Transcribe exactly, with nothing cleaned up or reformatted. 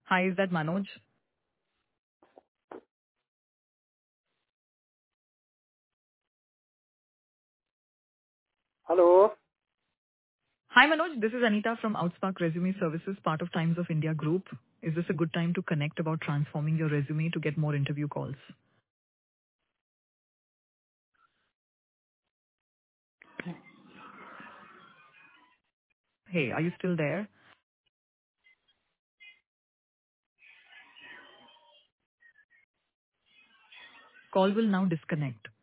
Hi, is that Manoj? Hello. Hi, Manoj. This is Anita from Outspark Resume Services, part of Times of India Group. Is this a good time to connect about transforming your resume to get more interview calls? Hey, are you still there? Call will now disconnect.